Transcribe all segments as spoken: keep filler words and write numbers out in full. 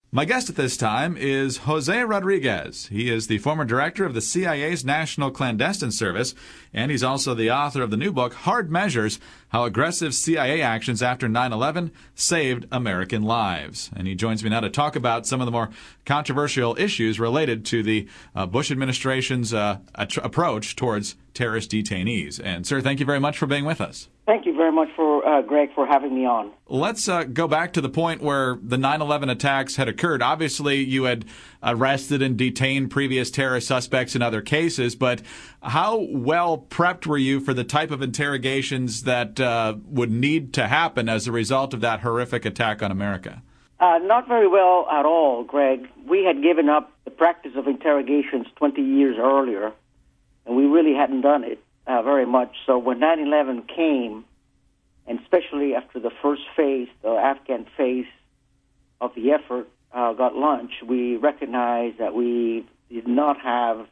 My guest at this time is Jose Rodriguez. He is the former director of the C I A's National Clandestine Service, and he's also the author of the new book, Hard Measures, How Aggressive C I A Actions After nine eleven Saved American Lives. And he joins me now to talk about some of the more controversial issues related to the uh, Bush administration's uh, at- approach towards terrorist detainees. And, sir, thank you very much for being with us. Thank you very much, for uh, Greg, for having me on. Let's uh, go back to the point where the nine eleven attacks had occurred. Obviously, you had arrested and detained previous terrorist suspects in other cases, but how well prepped were you for the type of interrogations that uh, would need to happen as a result of that horrific attack on America? Uh, not very well at all, Greg. We had given up the practice of interrogations twenty years earlier, and we really hadn't done it uh, very much. So when nine eleven came, and especially after the first phase, the Afghan phase of the effort uh, got launched, we recognized that we did not have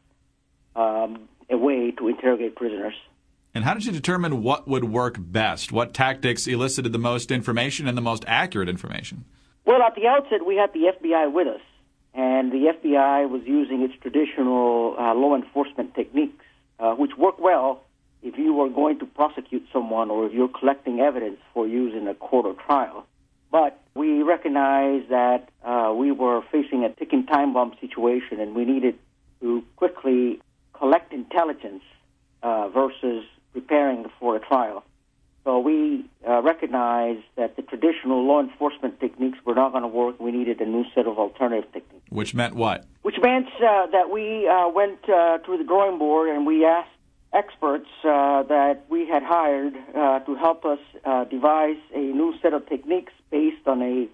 um, a way to interrogate prisoners. And how did you determine what would work best? What tactics elicited the most information and the most accurate information? Well, at the outset, we had the F B I with us, and the F B I was using its traditional uh, law enforcement techniques, uh, which work well if you were going to prosecute someone or if you're collecting evidence for use in a court or trial. But we recognized that uh, we were facing a ticking time bomb situation, and we needed to quickly collect intelligence uh, versus preparing for a trial. So we uh, recognized that the traditional law enforcement techniques were not going to work. We needed a new set of alternative techniques. Which meant what? Which meant uh, that we uh, went uh, to the drawing board and we asked experts uh, that we had hired uh, to help us uh, devise a new set of techniques based on a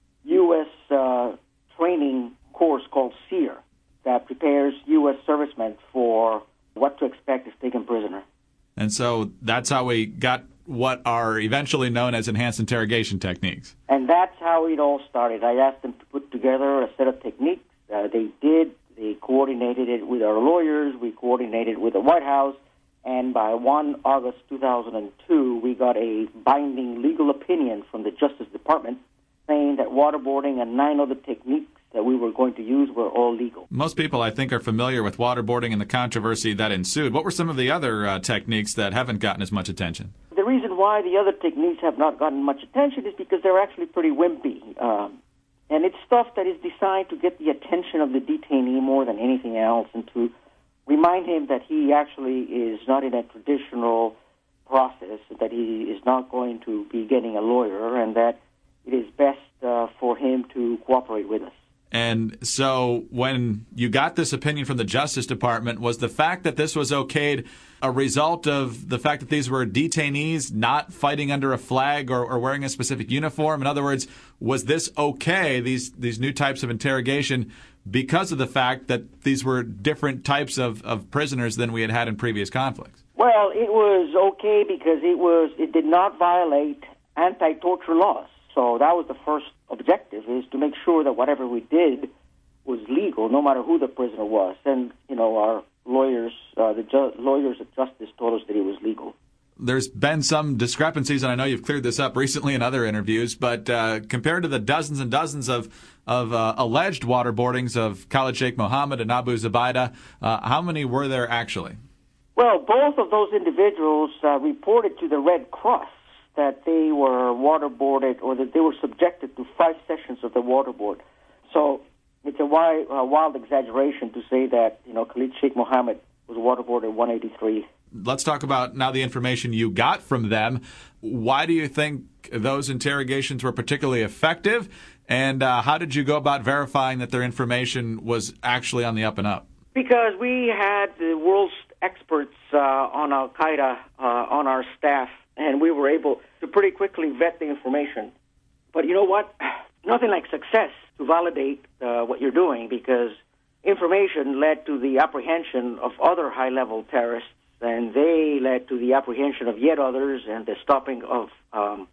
U S uh, training course called SEER that prepares U S servicemen for what to expect if taken prisoner. And so that's how we got what are eventually known as enhanced interrogation techniques. And that's how it all started. I asked them to put together a set of techniques. Uh, they did. They coordinated it with our lawyers. We coordinated with the White House. And by the first of August two thousand two, we got a binding legal opinion from the Justice Department saying that waterboarding and nine other techniques that we were going to use were all legal. Most people, I think, are familiar with waterboarding and the controversy that ensued. What were some of the other uh, techniques that haven't gotten as much attention? The reason why the other techniques have not gotten much attention is because they're actually pretty wimpy. Um, and it's stuff that is designed to get the attention of the detainee more than anything else, and to remind him that he actually is not in a traditional process, that he is not going to be getting a lawyer, and that it is best uh, for him to cooperate with us. And so when you got this opinion from the Justice Department, was the fact that this was okayed a result of the fact that these were detainees not fighting under a flag or, or wearing a specific uniform? In other words, was this okay, these these new types of interrogation, because of the fact that these were different types of, of prisoners than we had had in previous conflicts? Well, it was okay because it was it did not violate anti-torture laws. So that was the first objective, is to make sure that whatever we did was legal, no matter who the prisoner was. And, you know, our lawyers, uh, the ju- lawyers of justice told us that it was legal. There's been some discrepancies, and I know you've cleared this up recently in other interviews, but uh, compared to the dozens and dozens of, of uh, alleged waterboardings of Khalid Sheikh Mohammed and Abu Zubaydah, uh, how many were there actually? Well, both of those individuals uh, reported to the Red Cross that they were waterboarded, or that they were subjected to five sessions of the waterboard. So it's a wild, uh, wild exaggeration to say that, you know, Khalid Sheikh Mohammed was waterboarded one eighty-three. Let's talk about now the information you got from them. Why do you think those interrogations were particularly effective, and uh, how did you go about verifying that their information was actually on the up and up? Because we had the world's experts uh, on Al-Qaeda uh, on our staff, and we were able to pretty quickly vet the information. But you know what? Nothing like success to validate uh, what you're doing, because information led to the apprehension of other high-level terrorists, and they led to the apprehension of yet others and the stopping of um,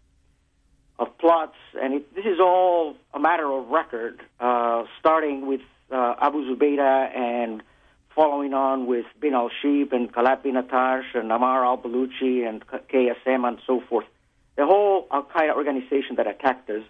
of plots. And it, this is all a matter of record, uh, starting with uh, Abu Zubaydah and following on with Bin al-Shib and Khalid bin Atash and Ammar al-Baluchi and K S M and so forth. The whole Al-Qaeda organization that attacked us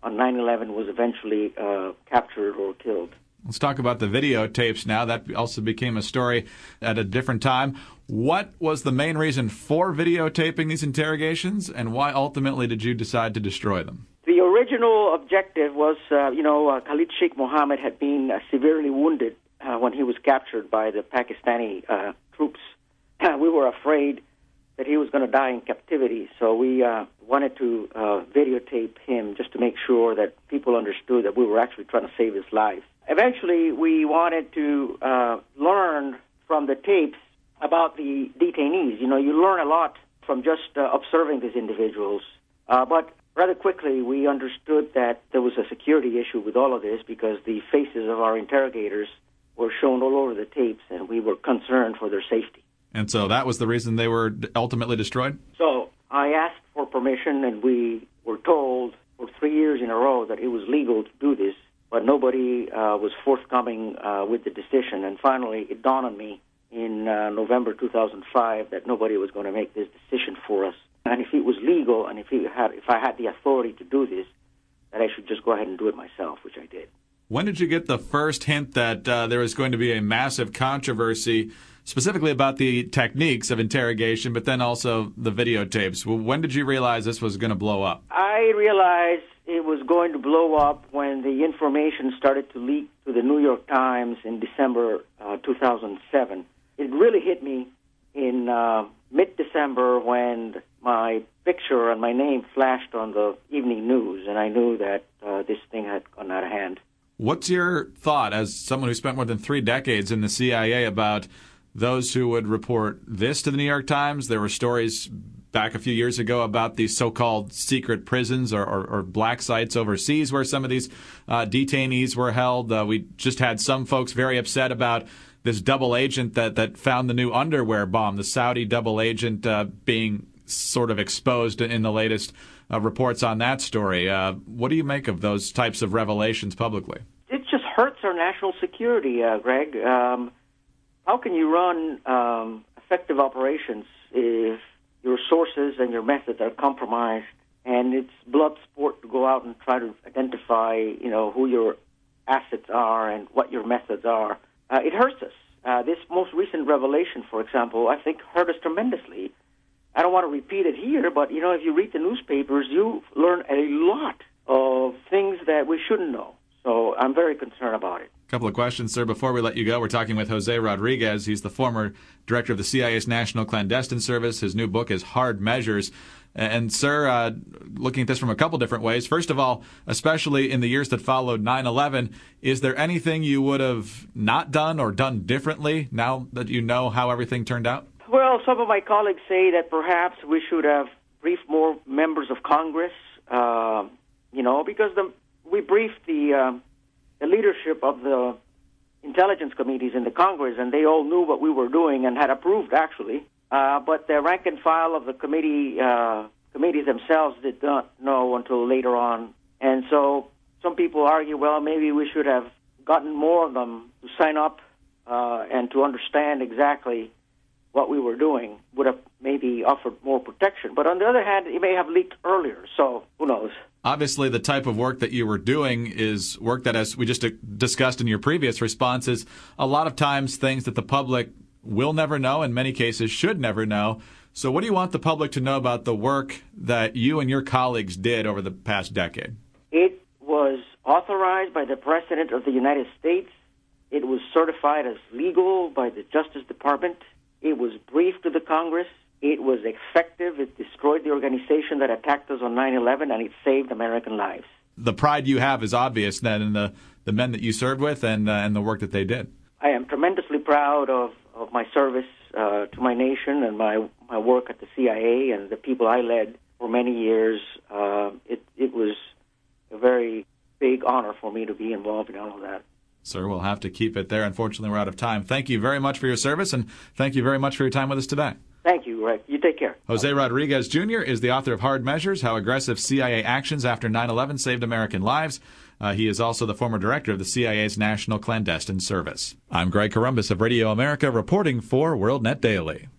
on nine eleven was eventually uh, captured or killed. Let's talk about the videotapes now. That also became a story at a different time. What was the main reason for videotaping these interrogations, and why ultimately did you decide to destroy them? The original objective was, uh, you know, uh, Khalid Sheikh Mohammed had been uh, severely wounded uh, when he was captured by the Pakistani uh, troops. We were afraid that he was going to die in captivity, so we uh, wanted to uh, videotape him just to make sure that people understood that we were actually trying to save his life. Eventually, we wanted to uh, learn from the tapes about the detainees. You know, you learn a lot from just uh, observing these individuals. Uh, but rather quickly, we understood that there was a security issue with all of this because the faces of our interrogators were shown all over the tapes, and we were concerned for their safety. And so that was the reason they were ultimately destroyed? So I asked for permission, and we were told for three years in a row that it was legal to do this. But nobody uh, was forthcoming uh, with the decision. And finally, it dawned on me in uh, November two thousand five that nobody was going to make this decision for us. And if it was legal, and if, it had, if I had the authority to do this, that I should just go ahead and do it myself, which I did. When did you get the first hint that uh, there was going to be a massive controversy, specifically about the techniques of interrogation, but then also the videotapes? When did you realize this was going to blow up? I realized it was going to blow up when the information started to leak to the New York Times in December uh, two thousand seven. It really hit me in uh, mid-December when my picture and my name flashed on the evening news, and I knew that uh, this thing had gone out of hand. What's your thought, as someone who spent more than three decades in the C I A, about those who would report this to the New York Times? There were stories back a few years ago about these so-called secret prisons or, or, or black sites overseas where some of these uh, detainees were held. Uh, we just had some folks very upset about this double agent that, that found the new underwear bomb, the Saudi double agent uh, being sort of exposed in the latest uh, reports on that story. Uh, what do you make of those types of revelations publicly? It just hurts our national security, uh, Greg. Um, how can you run um, effective operations if your sources and your methods are compromised, and it's blood sport to go out and try to identify, you know, who your assets are and what your methods are? Uh, it hurts us. Uh, this most recent revelation, for example, I think hurt us tremendously. I don't want to repeat it here, but, you know, if you read the newspapers, you learn a lot of things that we shouldn't know. So I'm very concerned about it. A couple of questions, sir. Before we let you go, we're talking with Jose Rodriguez. He's the former director of the C I A's National Clandestine Service. His new book is Hard Measures. And, sir, uh, looking at this from a couple different ways, first of all, especially in the years that followed nine eleven, is there anything you would have not done or done differently now that you know how everything turned out? Well, some of my colleagues say that perhaps we should have briefed more members of Congress, uh, you know, because the, we briefed the, uh, the leadership of the intelligence committees in the Congress, and they all knew what we were doing and had approved, actually. Uh, but the rank and file of the committee uh, committees themselves did not know until later on. And so some people argue, well, maybe we should have gotten more of them to sign up uh, and to understand exactly what we were doing, would have maybe offered more protection. But on the other hand, it may have leaked earlier, so who knows? Obviously, the type of work that you were doing is work that, as we just discussed in your previous responses, a lot of times things that the public will never know, in many cases should never know. So what do you want the public to know about the work that you and your colleagues did over the past decade? It was authorized by the President of the United States. It was certified as legal by the Justice Department. It was briefed to the Congress. It was effective. It destroyed the organization that attacked us on nine eleven, and it saved American lives. The pride you have is obvious then in the, the men that you served with and, uh, and the work that they did. I am tremendously proud of, of my service uh, to my nation and my, my work at the C I A and the people I led for many years. Uh, it, it was a very big honor for me to be involved in all of that. Sir, we'll have to keep it there. Unfortunately, we're out of time. Thank you very much for your service, and thank you very much for your time with us today. Thank you, Rick. You take care. Jose Rodriguez, Junior is the author of Hard Measures, How Aggressive C I A Actions After nine eleven Saved American Lives. Uh, he is also the former director of the C I A's National Clandestine Service. I'm Greg Corombos of Radio America, reporting for WorldNet Daily.